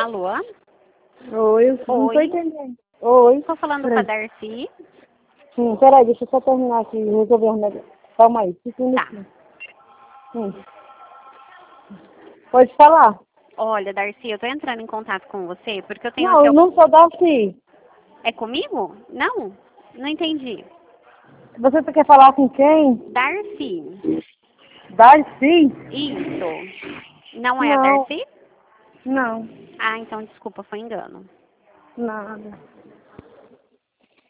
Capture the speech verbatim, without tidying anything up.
Alô? Oi, eu não tô Oi. entendendo. Oi. Tô falando com a Darcy. Sim, peraí, deixa eu só terminar aqui, resolver o negócio. Calma aí, cinco Tá. minutinhos. Hum. Pode falar? Olha, Darcy, eu tô entrando em contato com você porque eu tenho Não, aqui... eu não sou Darcy. É comigo? Não? Não entendi. Você quer falar com quem? Darcy. Darcy? Isso. Não é a Não, Darcy? não, Ah, então desculpa, foi engano. nada.